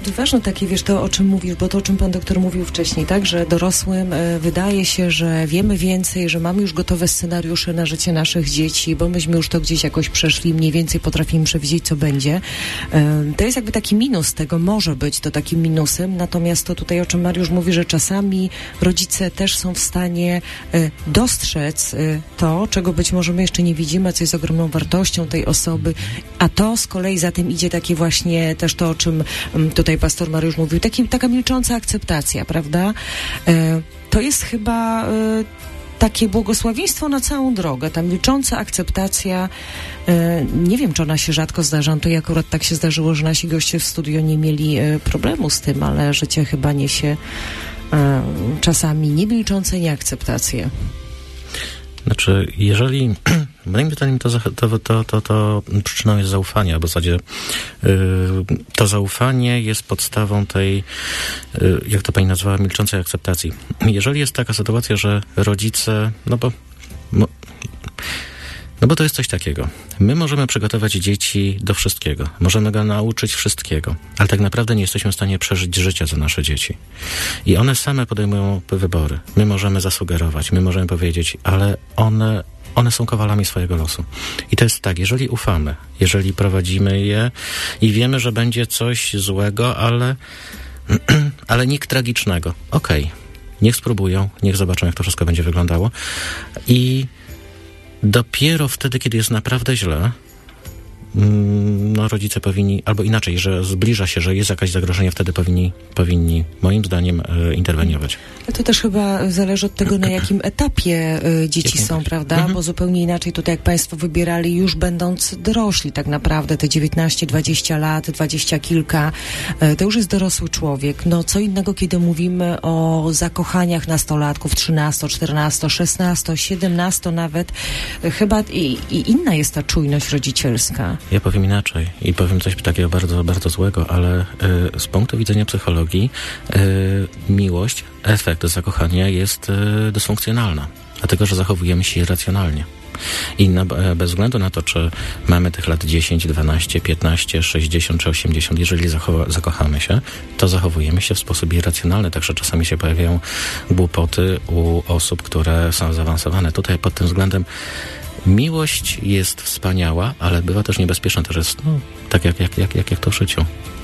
to ważne takie, wiesz, to o czym mówisz, bo to o czym pan doktor mówił wcześniej, tak, że dorosłym wydaje się, że wiemy więcej, że mamy już gotowe scenariusze na życie naszych dzieci, bo myśmy już to gdzieś jakoś przeszli, mniej więcej potrafimy przewidzieć, co będzie. To jest jakby taki minus tego, może być to takim minusem, natomiast to tutaj, o czym Mariusz mówi, że czasami rodzice też są w stanie dostrzec to, czego być może my jeszcze nie widzimy, co jest ogromną wartością tej osoby, a to z kolei za tym idzie takie właśnie też to, o czym tutaj pastor Mariusz mówił, taka milcząca akceptacja, prawda? To jest chyba takie błogosławieństwo na całą drogę, ta milcząca akceptacja. Nie wiem, czy ona się rzadko zdarza, to i akurat tak się zdarzyło, że nasi goście w studio nie mieli problemu z tym, ale życie chyba niesie czasami nie milczące nieakceptację. Znaczy, jeżeli moim zdaniem to przyczyną jest zaufanie, a w zasadzie to zaufanie jest podstawą tej, jak to pani nazwała, milczącej akceptacji. Jeżeli jest taka sytuacja, że rodzice, no bo to jest coś takiego. My możemy przygotować dzieci do wszystkiego. Możemy go nauczyć wszystkiego. Ale tak naprawdę nie jesteśmy w stanie przeżyć życia za nasze dzieci. I one same podejmują wybory. My możemy zasugerować, my możemy powiedzieć, ale one są kowalami swojego losu. I to jest tak, jeżeli ufamy, jeżeli prowadzimy je i wiemy, że będzie coś złego, ale nikt tragicznego. Okej. Niech spróbują, niech zobaczą, jak to wszystko będzie wyglądało. I dopiero wtedy, kiedy jest naprawdę źle, rodzice powinni, albo inaczej, że zbliża się, że jest jakieś zagrożenie, wtedy powinni moim zdaniem interweniować. To też chyba zależy od tego, na jakim etapie dzieci są, prawda? Bo zupełnie inaczej tutaj, jak państwo wybierali, już będąc dorośli tak naprawdę, te 19, 20 lat, 20 kilka, to już jest dorosły człowiek. No co innego, kiedy mówimy o zakochaniach nastolatków, 13, 14, 16, 17 nawet. Chyba i inna jest ta czujność rodzicielska. Ja powiem inaczej i powiem coś takiego bardzo, bardzo złego, ale z punktu widzenia psychologii miłość, efekt zakochania jest dysfunkcjonalna, dlatego że zachowujemy się irracjonalnie. I bez względu na to, czy mamy tych lat 10, 12, 15, 60 czy 80, jeżeli zakochamy się, to zachowujemy się w sposób irracjonalny, także czasami się pojawiają głupoty u osób, które są zaawansowane. Tutaj pod tym względem miłość jest wspaniała, ale bywa też niebezpieczna, też jest tak jak to w życiu.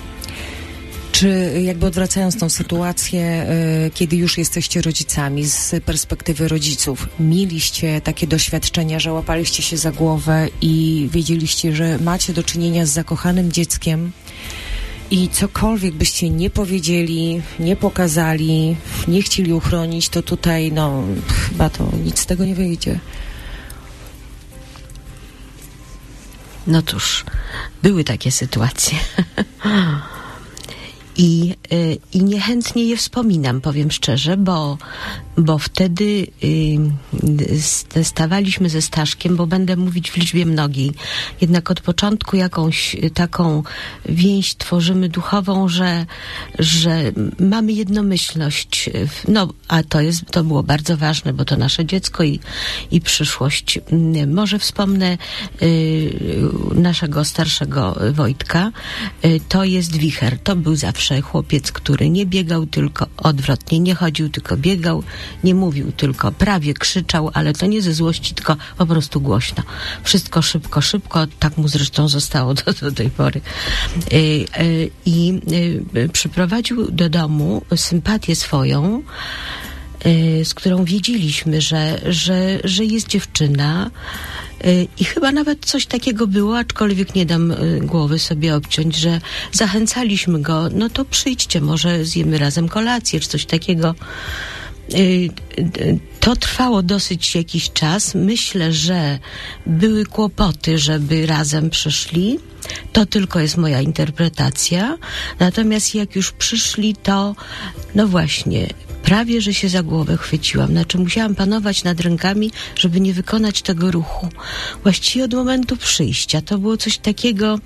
Czy jakby odwracając tą sytuację, kiedy już jesteście rodzicami, z perspektywy rodziców, mieliście takie doświadczenia, że łapaliście się za głowę i wiedzieliście, że macie do czynienia z zakochanym dzieckiem i cokolwiek byście nie powiedzieli, nie pokazali, nie chcieli uchronić, to tutaj, chyba to nic z tego nie wyjdzie. No cóż, były takie sytuacje. I niechętnie je wspominam, powiem szczerze, bo wtedy stawaliśmy ze Staszkiem, bo będę mówić w liczbie mnogiej. Jednak od początku jakąś taką więź tworzymy duchową, że mamy jednomyślność. A to było bardzo ważne, bo to nasze dziecko i przyszłość. Może wspomnę naszego starszego Wojtka. To jest wicher. To był zawsze chłopiec, który nie biegał, tylko odwrotnie, nie chodził, tylko biegał, nie mówił, tylko prawie krzyczał, ale to nie ze złości, tylko po prostu głośno. Wszystko szybko, tak mu zresztą zostało do tej pory. I przyprowadził do domu sympatię swoją, z którą wiedzieliśmy, że jest dziewczyna, i chyba nawet coś takiego było, aczkolwiek nie dam głowy sobie obciąć, że zachęcaliśmy go, to przyjdźcie, może zjemy razem kolację, czy coś takiego. To trwało dosyć jakiś czas. Myślę, że były kłopoty, żeby razem przyszli. To tylko jest moja interpretacja. Natomiast jak już przyszli, to właśnie, prawie że się za głowę chwyciłam. Znaczy musiałam panować nad rękami, żeby nie wykonać tego ruchu. Właściwie od momentu przyjścia. To było coś takiego...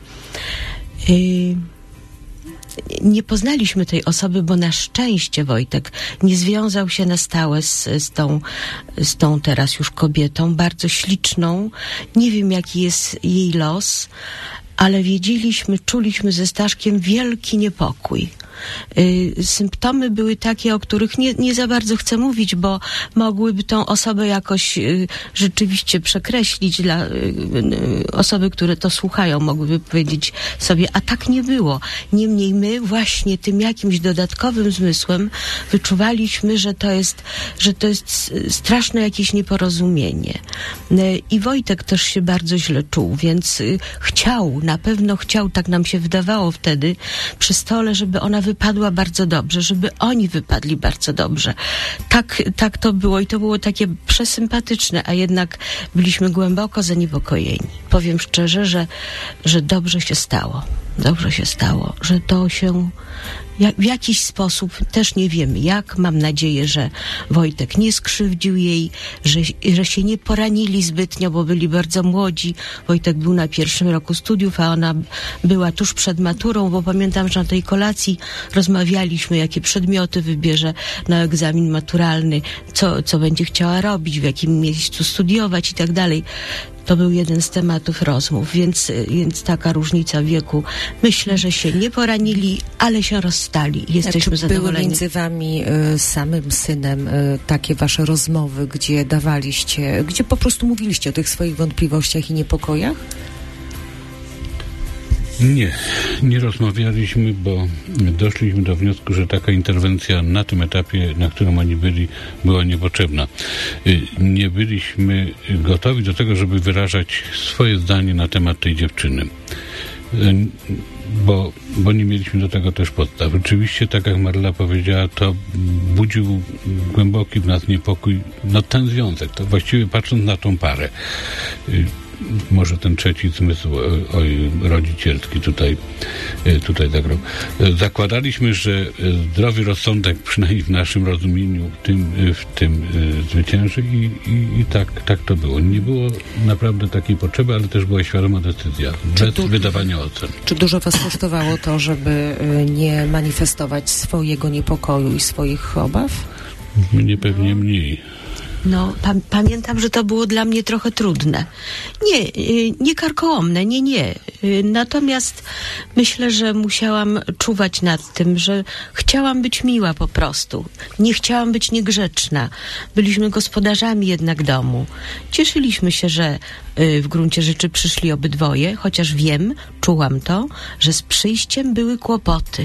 Nie poznaliśmy tej osoby, bo na szczęście Wojtek nie związał się na stałe z tą teraz już kobietą, bardzo śliczną. Nie wiem, jaki jest jej los, ale czuliśmy ze Staszkiem wielki niepokój. Symptomy były takie, o których nie za bardzo chcę mówić, bo mogłyby tą osobę jakoś rzeczywiście przekreślić. Dla osoby, które to słuchają, mogłyby powiedzieć sobie, a tak nie było. Niemniej my właśnie tym jakimś dodatkowym zmysłem wyczuwaliśmy, że to jest straszne jakieś nieporozumienie. I Wojtek też się bardzo źle czuł, więc na pewno chciał, tak nam się wydawało wtedy, przy stole, żeby ona wypadła bardzo dobrze, żeby oni wypadli bardzo dobrze. Tak to było i to było takie przesympatyczne, a jednak byliśmy głęboko zaniepokojeni. Powiem szczerze, że dobrze się stało. Dobrze się stało, że to się w jakiś sposób, też nie wiemy jak, mam nadzieję, że Wojtek nie skrzywdził jej, że się nie poranili zbytnio, bo byli bardzo młodzi. Wojtek był na 1. roku studiów, a ona była tuż przed maturą, bo pamiętam, że na tej kolacji rozmawialiśmy, jakie przedmioty wybierze na egzamin maturalny, co będzie chciała robić, w jakim miejscu studiować i tak dalej. To był jeden z tematów rozmów, więc taka różnica wieku. Myślę, że się nie poranili, ale się rozstali. Jesteśmy zadowoleni. Były między wami z samym synem takie wasze rozmowy, gdzie po prostu mówiliście o tych swoich wątpliwościach i niepokojach? Nie rozmawialiśmy, bo doszliśmy do wniosku, że taka interwencja na tym etapie, na którym oni byli, była niepotrzebna. Nie byliśmy gotowi do tego, żeby wyrażać swoje zdanie na temat tej dziewczyny. Bo nie mieliśmy do tego też podstaw. Oczywiście, tak jak Maryla powiedziała, to budził głęboki w nas niepokój, ten związek, to właściwie patrząc na tą parę. Może ten trzeci zmysł rodzicielski tutaj zagrał. Zakładaliśmy, że zdrowy rozsądek, przynajmniej w naszym rozumieniu, w tym zwycięży i tak to było. Nie było naprawdę takiej potrzeby, ale też była świadoma decyzja, bez wydawania ocen. Czy dużo was kosztowało to, żeby nie manifestować swojego niepokoju i swoich obaw? Mnie pewnie mniej. No, pamiętam, że to było dla mnie trochę trudne. Nie karkołomne, nie. Natomiast myślę, że musiałam czuwać nad tym, że chciałam być miła po prostu. Nie chciałam być niegrzeczna. Byliśmy gospodarzami jednak domu. Cieszyliśmy się, że w gruncie rzeczy przyszli obydwoje, chociaż czułam to, że z przyjściem były kłopoty.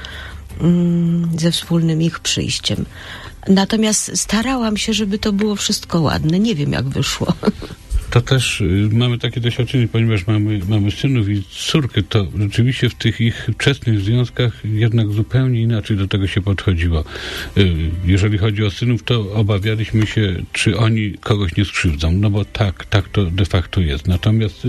Ze wspólnym ich przyjściem. Natomiast starałam się, żeby to było wszystko ładne. Nie wiem, jak wyszło. To też mamy takie doświadczenie, ponieważ mamy synów i córkę, to rzeczywiście w tych ich wczesnych związkach jednak zupełnie inaczej do tego się podchodziło. Jeżeli chodzi o synów, to obawialiśmy się, czy oni kogoś nie skrzywdzą, no bo tak to de facto jest. Natomiast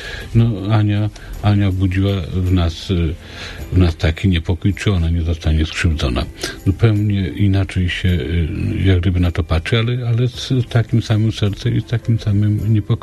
Ania budziła w nas taki niepokój, czy ona nie zostanie skrzywdzona. Zupełnie inaczej się jak gdyby na to patrzy, ale z takim samym sercem i z takim samym niepokojem.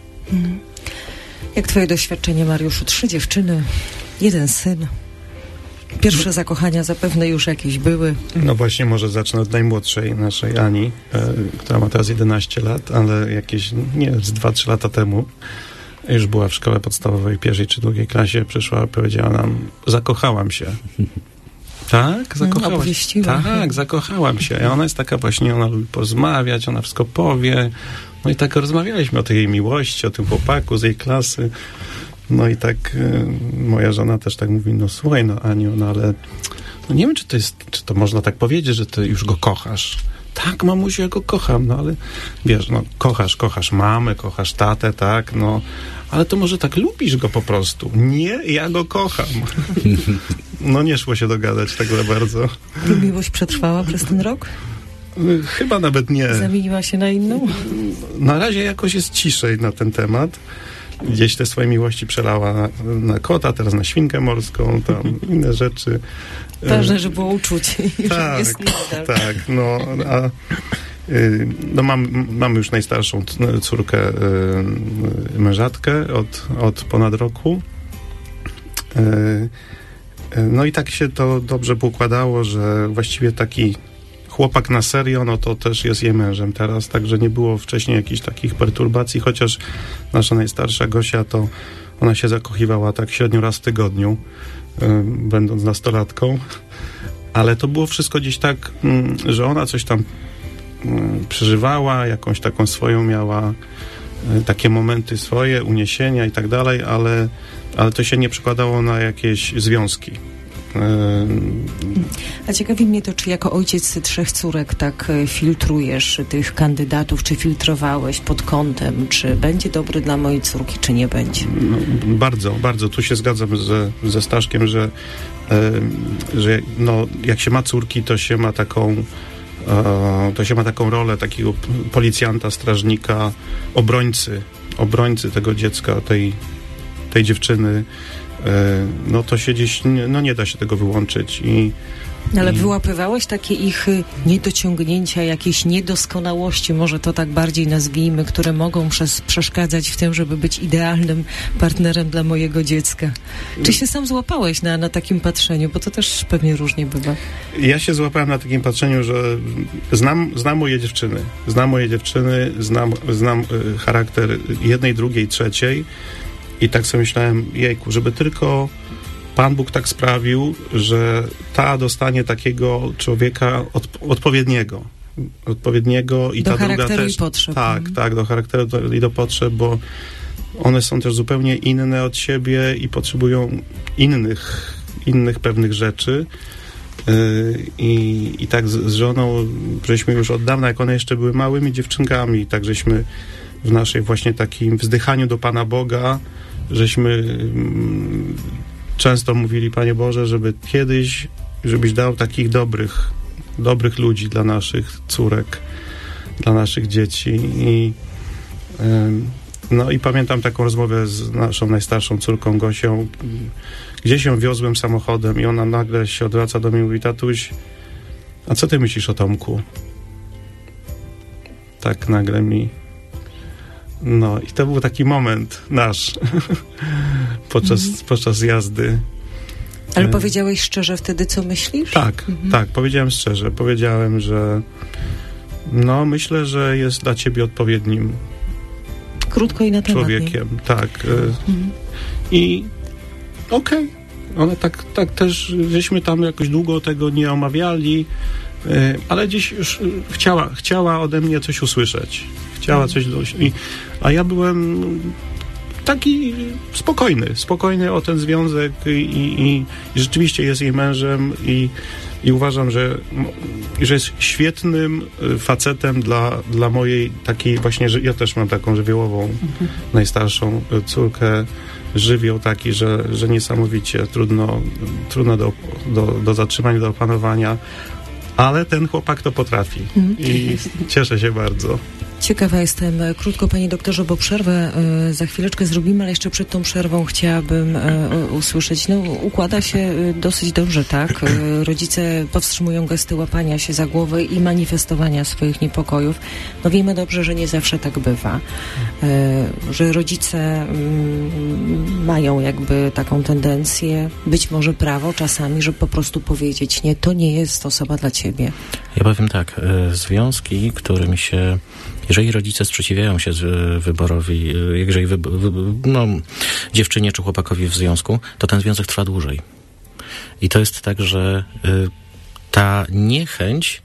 Jak twoje doświadczenie, Mariuszu? 3 dziewczyny, 1 syn. Pierwsze zakochania zapewne już jakieś były. No właśnie, może zacznę od najmłodszej naszej Ani, która ma teraz 11 lat, ale jakieś, z 2-3 lata temu już była w szkole podstawowej, 1. czy 2. klasie, przyszła, powiedziała nam, zakochałam się. Tak? Zakochałam się. Tak, zakochałam się. I ona jest taka właśnie, ona lubi porozmawiać, ona wszystko powie. No i tak rozmawialiśmy o tej jej miłości, o tym chłopaku z jej klasy. No i tak moja żona też tak mówi, no słuchaj, Aniu, ale nie wiem, czy to można tak powiedzieć, że ty już go kochasz. Tak, mamusiu, ja go kocham, ale wiesz, kochasz mamę, kochasz tatę, tak, ale to może tak lubisz go po prostu. Nie, ja go kocham. Nie szło się dogadać tak za bardzo. Miłość przetrwała przez ten rok? Chyba nawet nie. Zamieniła się na inną? Na razie jakoś jest ciszej na ten temat. Gdzieś te swoje miłości przelała na kota, teraz na świnkę morską, tam inne rzeczy. Ważne, że było uczucie. Tak. Mam już najstarszą córkę, mężatkę od ponad roku. No i tak się to dobrze poukładało, że właściwie taki chłopak na serio, to też jest jej mężem teraz, także nie było wcześniej jakichś takich perturbacji, chociaż nasza najstarsza Gosia, to ona się zakochiwała tak średnio raz w tygodniu, będąc nastolatką. ale to było wszystko gdzieś tak, że ona coś tam przeżywała, jakąś taką swoją miała, takie momenty swoje, uniesienia i tak dalej, ale to się nie przekładało na jakieś związki. A ciekawi mnie to, czy jako ojciec 3 córek tak filtrujesz tych kandydatów, czy filtrowałeś pod kątem, czy będzie dobry dla mojej córki, czy nie będzie? No, bardzo, bardzo. Tu się zgadzam ze Staszkiem, że no, jak się ma córki, to się ma taką rolę takiego policjanta, strażnika, obrońcy tego dziecka, tej dziewczyny. No to się gdzieś, no nie da się tego wyłączyć. Ale wyłapywałeś takie ich niedociągnięcia, jakieś niedoskonałości, może to tak bardziej nazwijmy, które mogą przeszkadzać w tym, żeby być idealnym partnerem dla mojego dziecka. Czy się sam złapałeś na takim patrzeniu? Bo to też pewnie różnie bywa. Ja się złapałem na takim patrzeniu, że znam moje dziewczyny, znam charakter jednej, drugiej, trzeciej i tak sobie myślałem, jejku, żeby tylko Pan Bóg tak sprawił, że ta dostanie takiego człowieka odpowiedniego i do ta druga też. I potrzeb. Tak, do charakteru i do potrzeb, bo one są też zupełnie inne od siebie i potrzebują innych pewnych rzeczy. I tak z żoną żeśmy już od dawna, jak one jeszcze były małymi dziewczynkami, tak żeśmy w naszej właśnie takim wzdychaniu do Pana Boga, żeśmy często mówili, Panie Boże, żebyś dał takich dobrych ludzi dla naszych córek, dla naszych dzieci. No i pamiętam taką rozmowę z naszą najstarszą córką Gosią, gdzie się wiozłem samochodem i ona nagle się odwraca do mnie i mówi, tatuś, a co ty myślisz o Tomku? Tak nagle mi. No i to był taki moment nasz podczas jazdy. Ale powiedziałeś szczerze wtedy, co myślisz? Tak, powiedziałem szczerze. Powiedziałem, że no myślę, że jest dla ciebie odpowiednim krótko i na temat, człowiekiem. Nie? Tak. I okej. One tak też, żeśmy tam jakoś długo tego nie omawiali, ale gdzieś już chciała ode mnie coś usłyszeć. Chciała coś a ja byłem taki spokojny o ten związek i rzeczywiście jest jej mężem i uważam, że jest świetnym facetem dla mojej takiej właśnie, że ja też mam taką żywiołową najstarszą córkę, żywioł taki, że niesamowicie trudno do zatrzymania, do opanowania, ale ten chłopak to potrafi i cieszę się bardzo. Ciekawa jestem. Krótko, panie doktorze, bo przerwę za chwileczkę zrobimy, ale jeszcze przed tą przerwą chciałabym usłyszeć. No, układa się dosyć dobrze, tak? Rodzice powstrzymują gesty łapania się za głowę i manifestowania swoich niepokojów. No wiemy dobrze, że nie zawsze tak bywa. Że rodzice mają jakby taką tendencję, być może prawo czasami, żeby po prostu powiedzieć, nie, to nie jest osoba dla ciebie. Ja powiem tak, związki, którym się... Jeżeli rodzice sprzeciwiają się wyborowi, jeżeli dziewczynie czy chłopakowi w związku, to ten związek trwa dłużej. I to jest tak, że ta niechęć,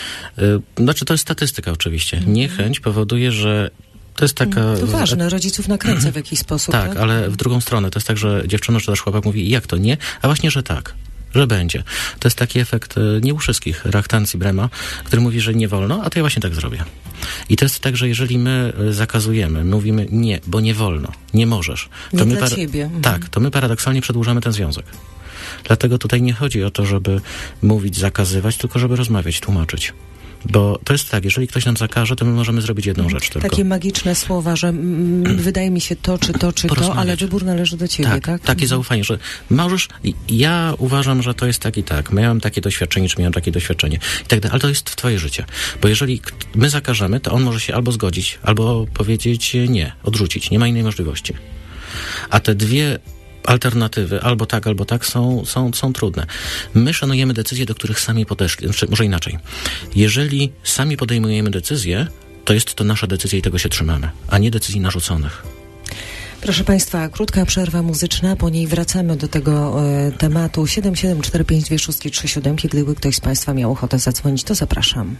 to jest statystyka oczywiście, niechęć powoduje, że to jest taka... To ważne, rodziców nakręca w jakiś sposób. Tak, ale w drugą stronę to jest tak, że dziewczyna czy też chłopak mówi, jak to nie, a właśnie, że tak. Że będzie. To jest taki efekt nie u wszystkich, reaktancji Brema, który mówi, że nie wolno, a to ja właśnie tak zrobię. I to jest tak, że jeżeli my zakazujemy, mówimy nie, bo nie wolno, nie możesz, to nie dla ciebie. Tak, to my paradoksalnie przedłużamy ten związek. Dlatego tutaj nie chodzi o to, żeby mówić, zakazywać, tylko żeby rozmawiać, tłumaczyć. Bo to jest tak, jeżeli ktoś nam zakaże, to my możemy zrobić jedną rzecz tylko. Takie magiczne słowa, że wydaje mi się to, czy to, ale wybór należy do ciebie, tak? Takie zaufanie, że możesz... Ja uważam, że to jest tak i tak. Miałem takie doświadczenie, czy miałem takie doświadczenie. I tak dalej, ale to jest twoje życie. Bo jeżeli my zakażemy, to on może się albo zgodzić, albo powiedzieć nie, odrzucić. Nie ma innej możliwości. A te dwie alternatywy, albo tak, są trudne. My szanujemy decyzje, do których sami podeszli. Znaczy, może inaczej. Jeżeli sami podejmujemy decyzje, to jest to nasza decyzja i tego się trzymamy, a nie decyzji narzuconych. Proszę Państwa, krótka przerwa muzyczna, po niej wracamy do tego tematu. 77452637. Gdyby ktoś z Państwa miał ochotę zadzwonić, to zapraszam.